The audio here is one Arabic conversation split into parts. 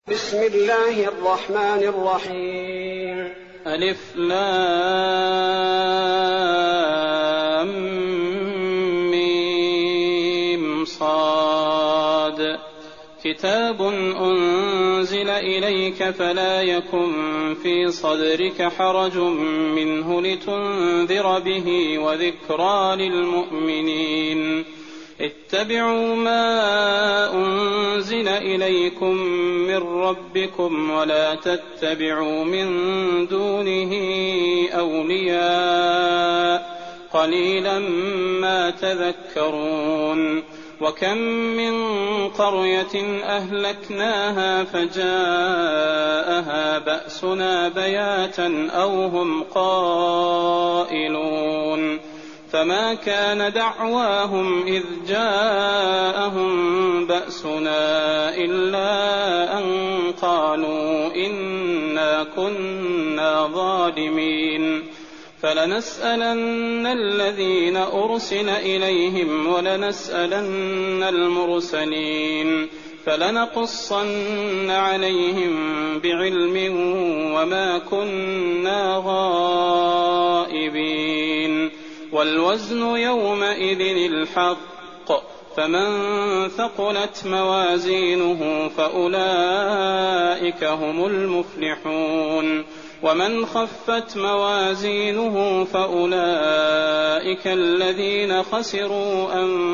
بسم الله الرحمن الرحيم. ألف لام ميم صاد. كتاب أنزل إليك فلا يكن في صدرك حرج منه لتنذر به وذكرى للمؤمنين. اتبعوا ما أنزل إليكم من ربكم ولا تتبعوا من دونه أولياء قليلا ما تذكرون. وكم من قرية أهلكناها فجاءها بأسنا بياتا أو هم قائلون. فما كان دعواهم إذ جاءهم بأسنا إلا أن قالوا إنا كنا ظالمين. فلنسألن الذين أرسل إليهم ولنسألن المرسلين فلنقصن عليهم بعلم وما كنا غائبين. والوزن يومئذ الحق فمن ثقلت موازينه فأولئك هم المفلحون. ومن خفت موازينه فأولئك الذين خسروا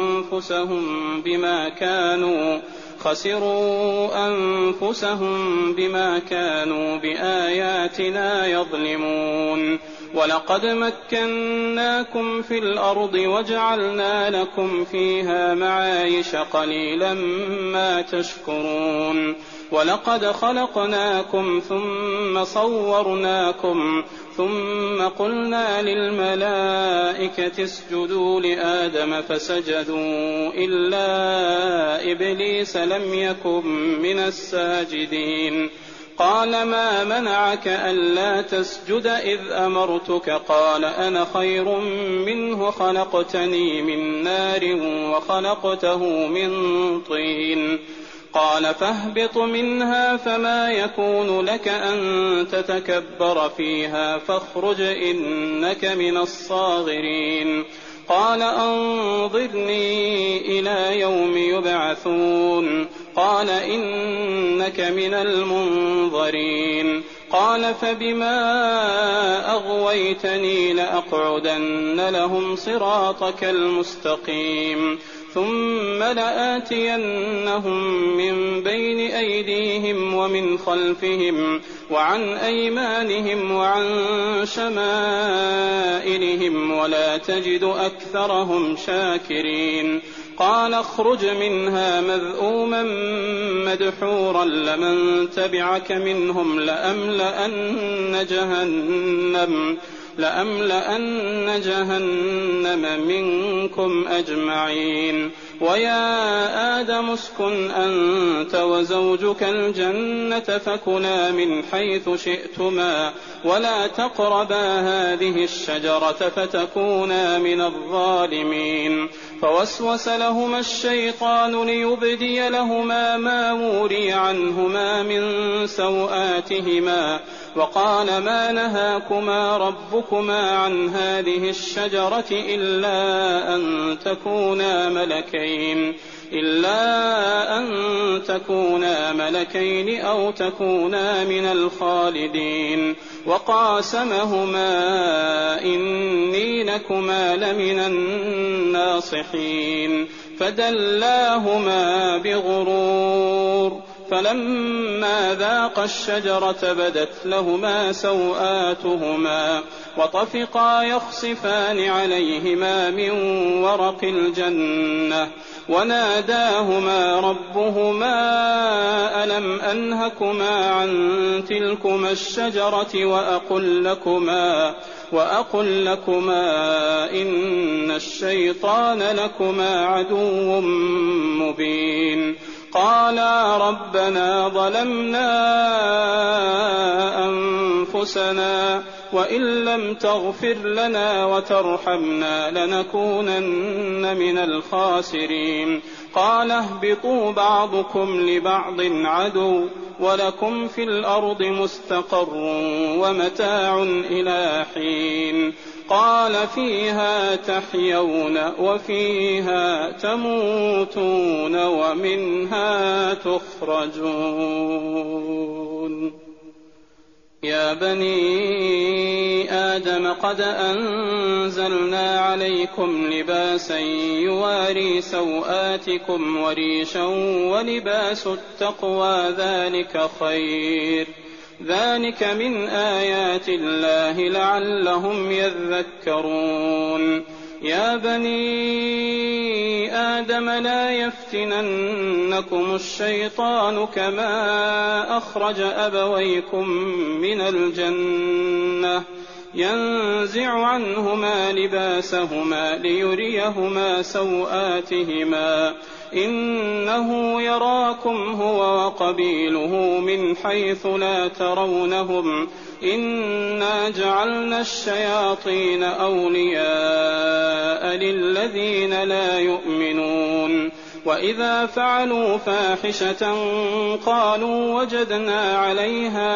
أنفسهم بما كانوا بآياتنا يظلمون. ولقد مكناكم في الأرض وجعلنا لكم فيها معايش قليلا ما تشكرون. ولقد خلقناكم ثم صورناكم ثم قلنا للملائكة اسجدوا لآدم فسجدوا إلا إبليس لم يكن من الساجدين. قال ما منعك ألا تسجد إذ أمرتك؟ قال أنا خير منه خلقتني من نار وخلقته من طين. قال فاهبط منها فما يكون لك أن تتكبر فيها فاخرج إنك من الصاغرين. قال أنظرني إلى يوم يبعثون. قال إنك من المنظرين. قال فبما أغويتني لأقعدن لهم صراطك المستقيم ثم لآتينهم من بين أيديهم ومن خلفهم وعن أيمانهم وعن شمائلهم ولا تجد أكثرهم شاكرين. قال اخرج منها مذءوما مدحورا لمن تبعك منهم لأملأن جهنم منكم أجمعين. ويا آدم اسكن أنت وزوجك الجنة فكلا من حيث شئتما ولا تقربا هذه الشجرة فتكونا من الظالمين. فوسوس لهما الشيطان ليبدي لهما ما وري عنهما من سوآتهما وقال ما نهاكما ربكما عن هذه الشجرة إلا أن تكونا ملكين أو تكونا من الخالدين. وقاسمهما إني لكما لمن الناصحين. فدلاهما بغرور فلما ذاقا الشجرة بدت لهما سوآتهما وطفقا يخصفان عليهما من ورق الجنة وناداهما ربهما ألم أنهكما عن تلكما الشجرة وأقل لكما إن الشيطان لكما عدو مبين. قالا ربنا ظلمنا أنفسنا وإن لم تغفر لنا وترحمنا لنكونن من الخاسرين. قال اهبطوا بعضكم لبعض عدو ولكم في الأرض مستقر ومتاع إلى حين قال فيها تحيون وفيها تموتون ومنها تخرجون. يا بني آدم قد أنزلنا عليكم لباسا يواري سوآتكم وريشا ولباس التقوى ذلك خير ذلك من آيات الله لعلهم يذكرون. يا بني آدم لا يفتننكم الشيطان كما أخرج أبويكم من الجنة ينزع عنهما لباسهما ليريهما سوآتهما إنه يراكم هو وقبيله من حيث لا ترونهم إنا جعلنا الشياطين أولياء للذين لا يؤمنون. وإذا فعلوا فاحشة قالوا وجدنا عليها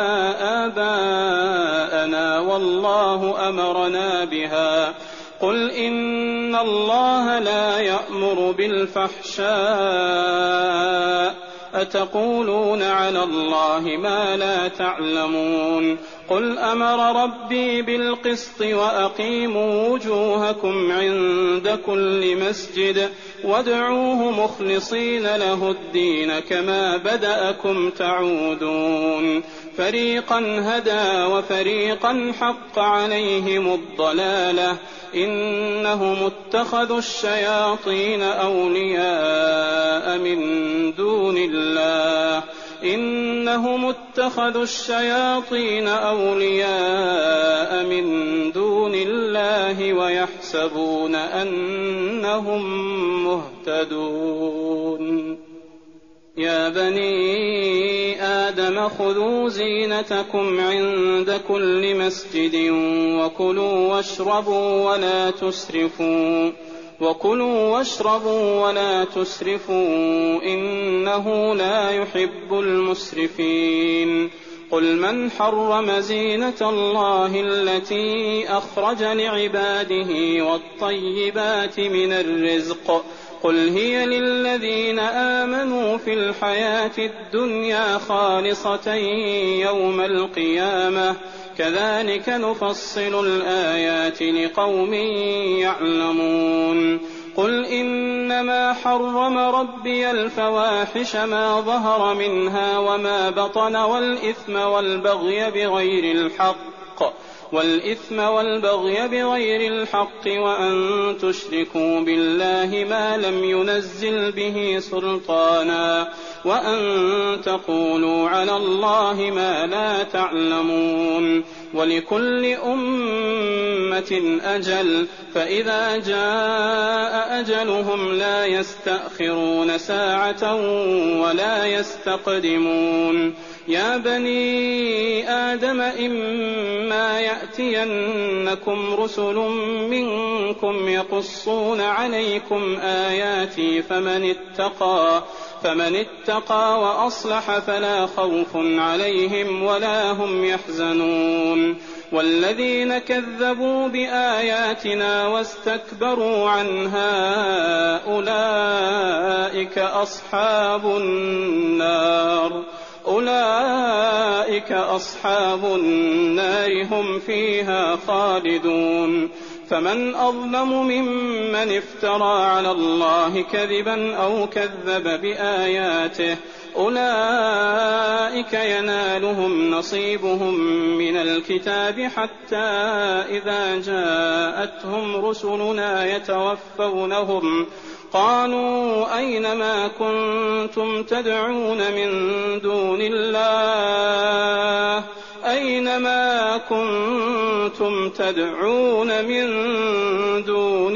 آباءنا والله أمرنا بها قل إن الله لا يأمر بالفحشاء أتقولون على الله ما لا تعلمون. قل أمر ربي بالقسط وأقيموا وجوهكم عند كل مسجد وادعوه مخلصين له الدين كما بدأكم تعودون. فريقا هدى وفريقا حق عليهم الضلالة إنهم اتخذوا الشياطين أولياء من دون الله ويحسبون أنهم مهتدون. يا بني آدم خذوا زينتكم عند كل مسجد وكلوا واشربوا ولا تسرفوا إنه لا يحب المسرفين. قل من حرم زينة الله التي أخرج لعباده والطيبات من الرزق قل هي للذين آمنوا في الحياة الدنيا خالصة يوم القيامة كذلك نفصل الآيات لقوم يعلمون. قل إنما حرم ربي الفواحش ما ظهر منها وما بطن والإثم والبغي بغير الحق وأن تشركوا بالله ما لم ينزل به سلطانا وأن تقولوا على الله ما لا تعلمون. ولكل أمة أجل فإذا جاء أجلهم لا يستأخرون ساعة ولا يستقدمون. يا بني آدم إما يأتينكم رسل منكم يقصون عليكم آياتي فمن اتقى وأصلح فلا خوف عليهم ولا هم يحزنون. والذين كذبوا بآياتنا واستكبروا عنها أولئك أصحاب النار هم فيها خالدون. فمن أظلم ممن افترى على الله كذبا أو كذب بآياته أولئك ينالهم نصيبهم من الكتاب حتى إذا جاءتهم رسلنا يتوفونهم قالوا أين ما كنتم تدعون من دون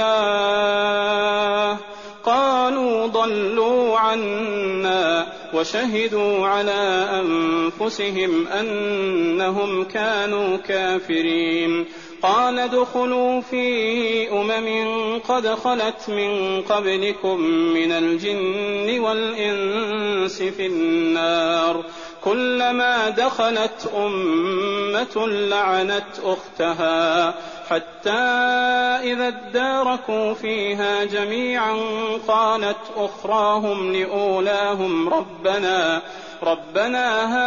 الله قالوا ضلوا عنا وشهدوا على أنفسهم أنهم كانوا كافرين. قال ادخلوا في قد خلت من قبلكم من الجن والإنس في النار كلما دخلت أمة لعنت أختها حتى إذا اداركوا فيها جميعا قالت أخراهم لأولاهم ربنا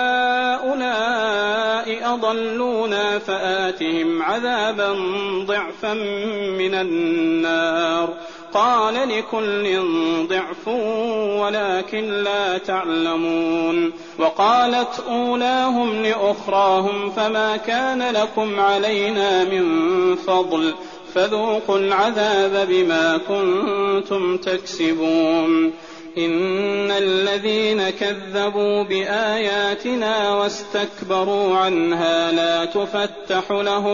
هؤلاء أضلونا فآتهم عذابا ضعفا من النار قال لكل ضعف ولكن لا تعلمون وقالت أولاهم لأخراهم فما كان لكم علينا من فضل فذوقوا العذاب بما كنتم تكسبون إن الذين كذبوا بآياتنا واستكبروا عنها لا تفتح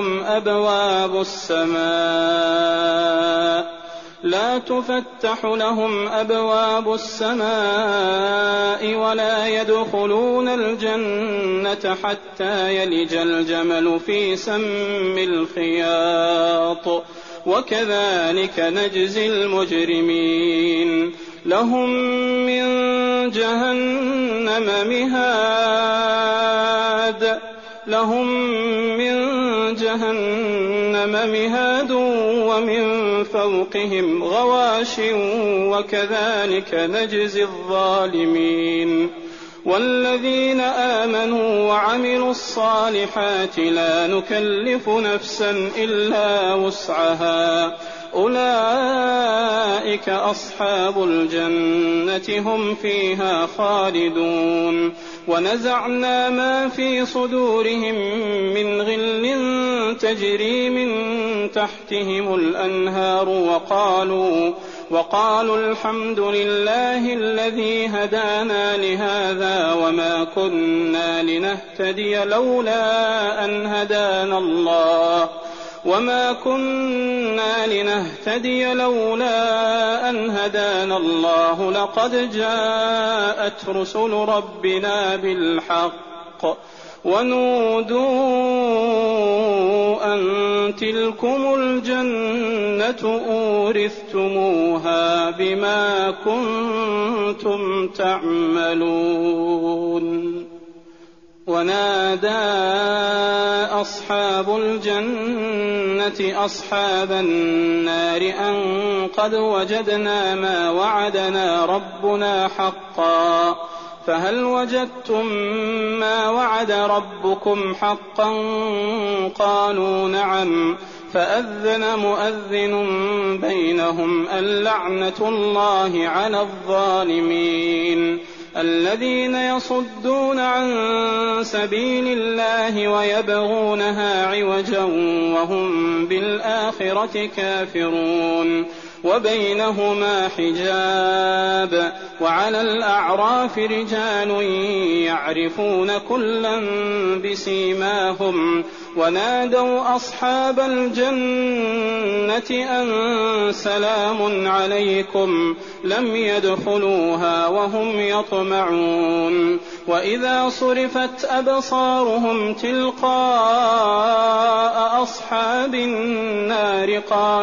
لهم أبواب السماء ولا يدخلون الجنة حتى يلج الجمل في سم الخياط وكذلك نجزي المجرمين لهم من جهنم مهاد ومن فوقهم غواش وكذلك نجزي الظالمين والذين آمنوا وعملوا الصالحات لا نكلف نفسا إلا وسعها أولئك أصحاب الجنة هم فيها خالدون ونزعنا ما في صدورهم من غل تجري من تحتهم الأنهار وقالوا الحمد لله الذي هدانا لهذا وما كنا لنهتدي لولا أن هدانا الله لقد جاءت رسل ربنا بالحق ونودوا أن تلكم الجنة أورثتموها بما كنتم تعملون ونادى أصحاب الجنة أصحاب النار أن قد وجدنا ما وعدنا ربنا حقا فهل وجدتم ما وعد ربكم حقا قالوا نعم فأذن مؤذن بينهم اللعنة الله على الظالمين الذين يصدون عن سبيل الله ويبغونها عوجا وهم بالآخرة كافرون وبينهما حجاب وعلى الأعراف رجال يعرفون كلا بسيماهم ونادوا أصحاب الجنة أن سلام عليكم لم يدخلوها وهم يطمعون وإذا صرفت أبصارهم تلقاء أصحاب النار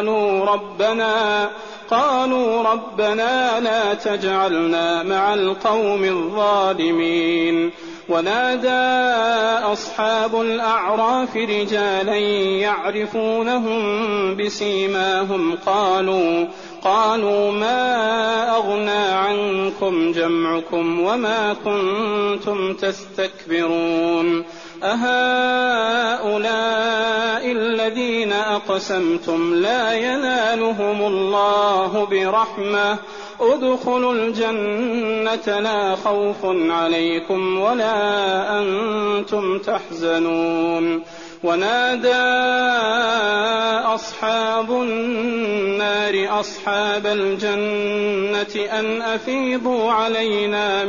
قالوا ربنا لا تجعلنا مع القوم الظالمين ونادى أصحاب الأعراف رجالا يعرفونهم بسيماهم قالوا ما أغنى عنكم جمعكم وما كنتم تستكبرون أهؤلاء الذين أقسمتم لا ينالهم الله برحمة ادخلوا الجنة لا خوف عليكم ولا أنتم تحزنون ونادى أصحاب النار أصحاب الجنة أن أفيضوا علينا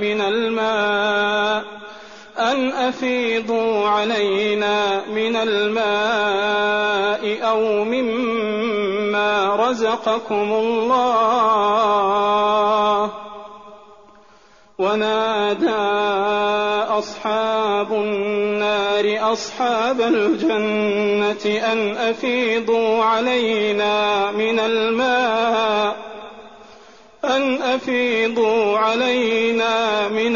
من الماء أو مما رزقكم الله ونادى أصحاب النار أصحاب الجنة أن أفيضوا علينا من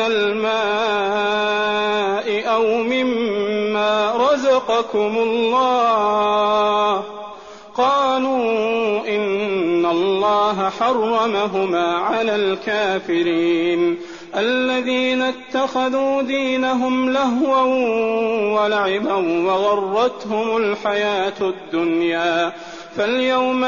الماء أو مما رزقكم الله. قالوا إن الله حرمهما على الكافرين الذين اتخذوا دينهم لهوا ولعبا وغرتهم الحياة الدنيا فاليوم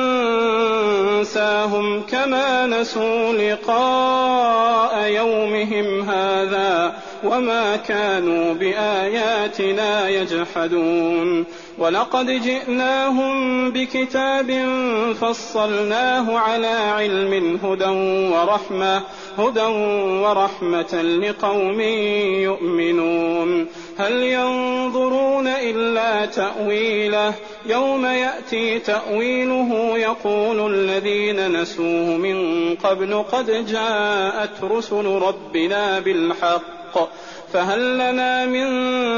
ننساهم كما نسوا لقاء يومهم هذا وما كانوا بآياتنا يجحدون. ولقد جئناهم بكتاب فصلناه على علم هدى ورحمة لقوم يؤمنون. هل ينظرون إلا تأويله يوم يأتي تأويله يقول الذين نسوه من قبل قد جاءت رسل ربنا بالحق فهل لنا من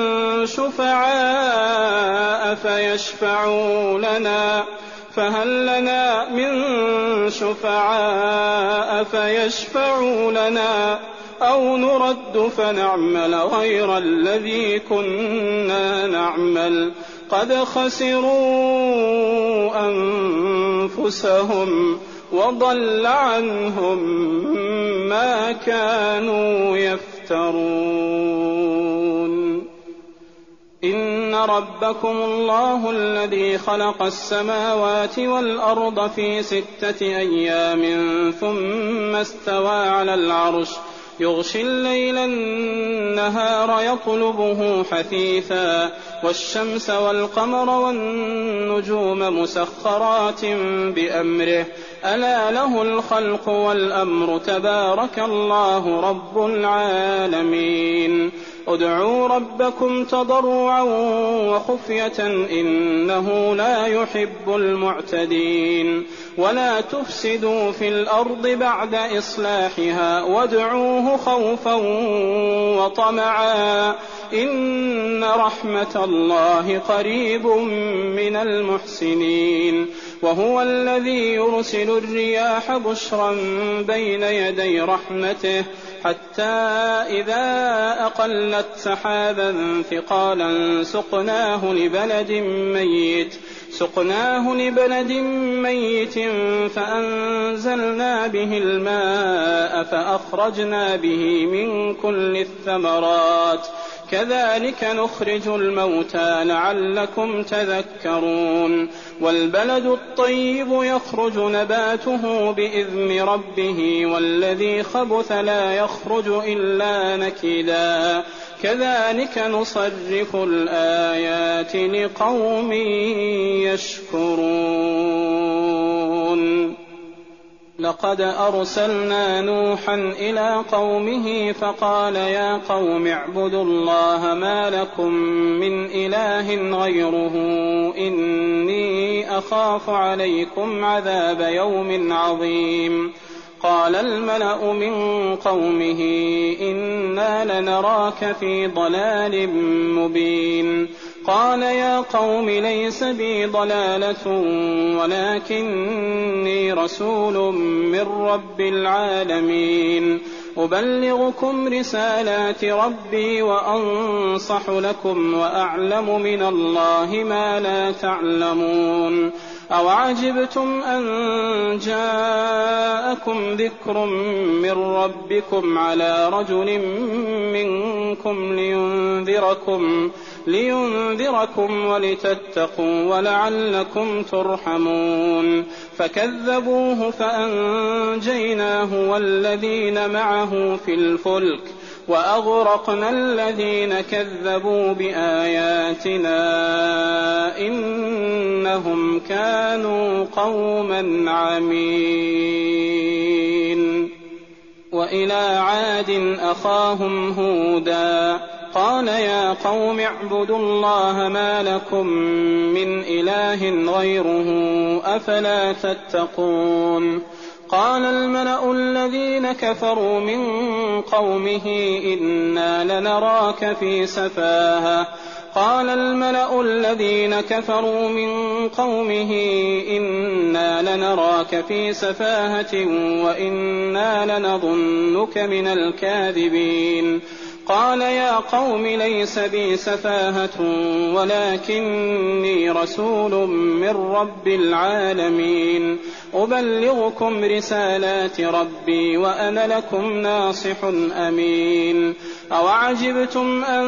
شفعاء فيشفعوا لنا أو نرد فنعمل غير الذي كنا نعمل قد خسروا أنفسهم وضل عنهم ما كانوا يفترون. إن ربكم الله الذي خلق السماوات والأرض في 6 أيام ثم استوى على العرش يغشي الليل النهار يطلبه حثيثا والشمس والقمر والنجوم مسخرات بأمره ألا له الخلق والأمر تبارك الله رب العالمين. ادعوا ربكم تضرعا وخفية إنه لا يحب المعتدين. ولا تفسدوا في الأرض بعد إصلاحها وادعوه خوفا وطمعا إن رحمة الله قريب من المحسنين. وهو الذي يرسل الرياح بشرا بين يدي رحمته حتى إذا أقلت سحابا ثقالا سقناه لبلد ميت فأنزلنا به الماء فأخرجنا به من كل الثمرات كذلك نخرج الموتى لعلكم تذكرون. والبلد الطيب يخرج نباته بإذن ربه والذي خبث لا يخرج إلا نكدا كذلك نصرف الآيات لقوم يشكرون. لقد أرسلنا نوحا إلى قومه فقال يا قوم اعبدوا الله ما لكم من إله غيره إني أخاف عليكم عذاب يوم عظيم. قال الملأ من قومه إنا لنراك في ضلال مبين. قال يا قوم ليس بي ضلالة ولكني رسول من رب العالمين أبلغكم رسالات ربي وأنصح لكم وأعلم من الله ما لا تعلمون. أوعجبتم أن جاءكم ذكر من ربكم على رجل منكم لينذركم ولتتقوا ولعلكم ترحمون. فكذبوه فأنجيناه والذين معه في الفلك وأغرقنا الذين كذبوا بآياتنا إنهم كانوا قوما عمين. وإلى عاد أخاهم هودا قال يا قوم اعبدوا الله ما لكم من إله غيره أفلا تتقون. قال الملأ الذين كفروا من قومه إنا لنراك في سفاهة قال الملأ الذين كفروا من قومه إنا لنراك في سفاهة وإنا لنظنك من الكاذبين قال يا قوم ليس بي سفاهة ولكني رسول من رب العالمين أبلغكم رسالات ربي وأنا لكم ناصح أمين أوعجبتم أن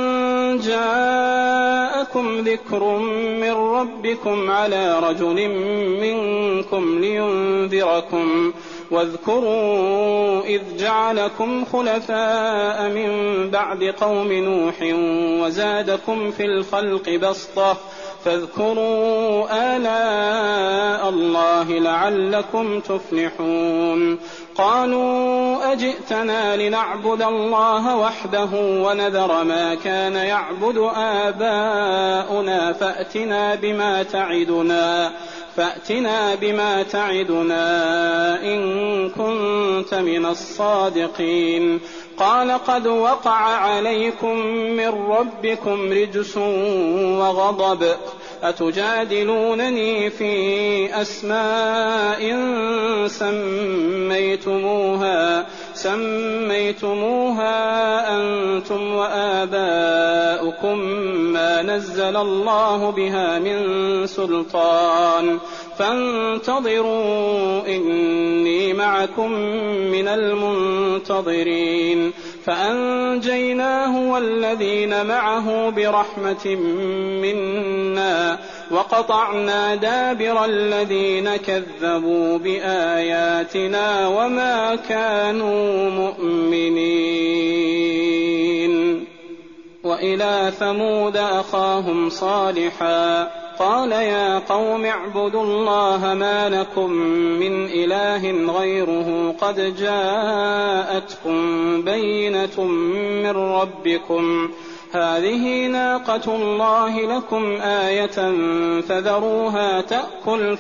جاءكم ذكر من ربكم على رجل منكم لينذركم واذكروا إذ جعلكم خلفاء من بعد قوم نوح وزادكم في الخلق بسطة فاذكروا آلاء الله لعلكم تفلحون قالوا أجئتنا لنعبد الله وحده ونذر ما كان يعبد آباؤنا فأتنا بما تعدنا إن كنت من الصادقين قال قد وقع عليكم من ربكم رجس وغضب أتجادلونني في أسماء سميتموها أنتم وآباؤكم ما نزل الله بها من سلطان فانتظروا إني معكم من المنتظرين فأنجيناه والذين معه برحمة منا وقطعنا دابر الذين كذبوا بآياتنا وما كانوا مؤمنين وإلى ثمود أخاهم صالحا قال يا قوم اعبدوا الله ما لكم من إله غيره قد جاءتكم بينة من ربكم هذه ناقة الله لكم آية فذروها تأكل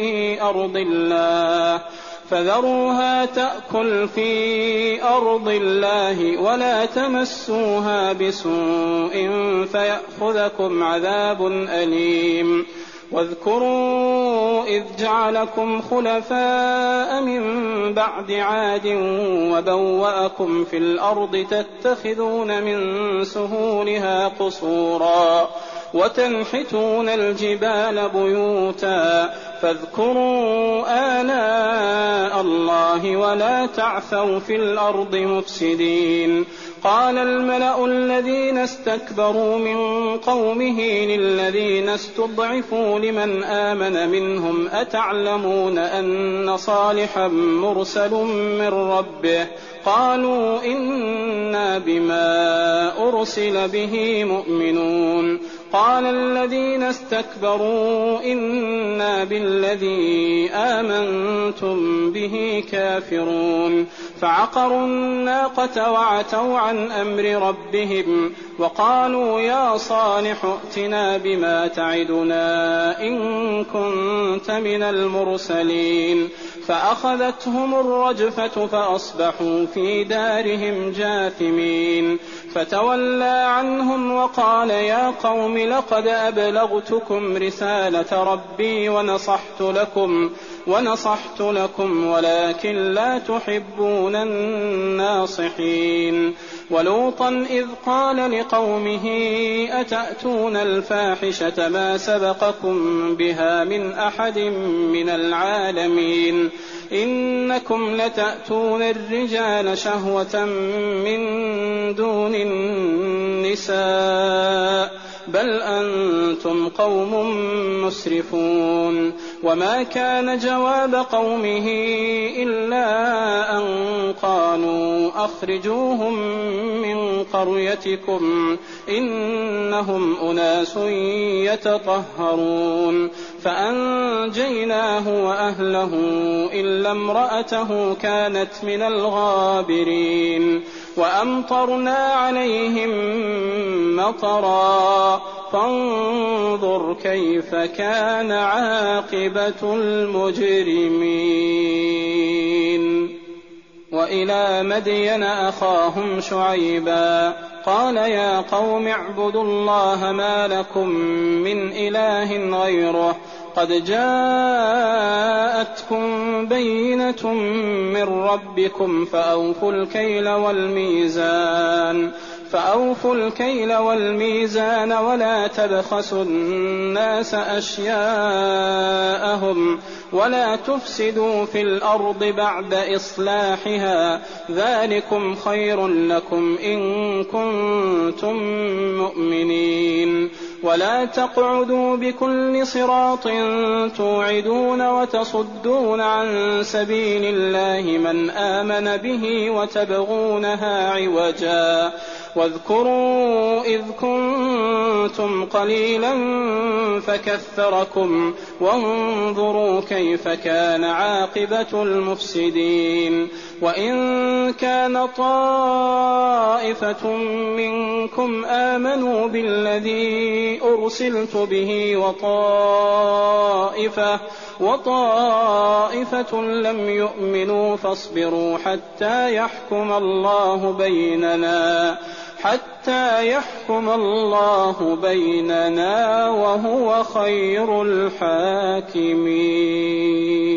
في أرض الله ولا تمسوها بسوء فيأخذكم عذاب أليم واذكروا إذ جعلكم خلفاء من بعد عاد وبوأكم في الأرض تتخذون من سهولها قصورا وتنحتون الجبال بيوتا فاذكروا آلاء الله ولا تعثوا في الأرض مفسدين قال الملأ الذين استكبروا من قومه للذين استضعفوا لمن آمن منهم أتعلمون أن صالحا مرسل من ربه قالوا إنا بما أرسل به مؤمنون قال الذين استكبروا إنا بالذي آمنتم به كافرون فعقروا الناقة وعتوا عن أمر ربهم وقالوا يا صالح ائتنا بما تعدنا إن كنت من المرسلين فأخذتهم الرجفة فأصبحوا في دارهم جاثمين فتولى عنهم وقال يا قوم لقد أبلغتكم رسالة ربي ونصحت لكم ولكن لا تحبون الناصحين ولوطا إذ قال لقومه أتأتون الفاحشة ما سبقكم بها من أحد من العالمين إنكم لتأتون الرجال شهوة من دون النساء بل أنتم قوم مسرفون وما كان جواب قومه إلا أن قالوا أخرجوهم من قريتكم إنهم أناس يتطهرون فأنجيناه وأهله إلا امرأته كانت من الغابرين وأمطرنا عليهم مطرا فانظر كيف كان عاقبة المجرمين. وإلى مدين أخاهم شعيبا قال يا قوم اعبدوا الله ما لكم من إله غيره قد جاءتكم بينة من ربكم فأوفوا الكيل والميزان ولا تبخسوا الناس أشياءهم ولا تفسدوا في الأرض بعد إصلاحها ذلكم خير لكم إن كنتم مؤمنين. ولا تقعدوا بكل صراط توعدون وتصدون عن سبيل الله من آمن به وتبغونها عوجا واذكروا إذ كنتم قليلا فكثركم وانظروا كيف كان عاقبة المفسدين. وإن كان طائفة منكم آمنوا بالذي أرسلت به وطائفة لم يؤمنوا فاصبروا حتى يحكم الله بيننا وهو خير الحاكمين.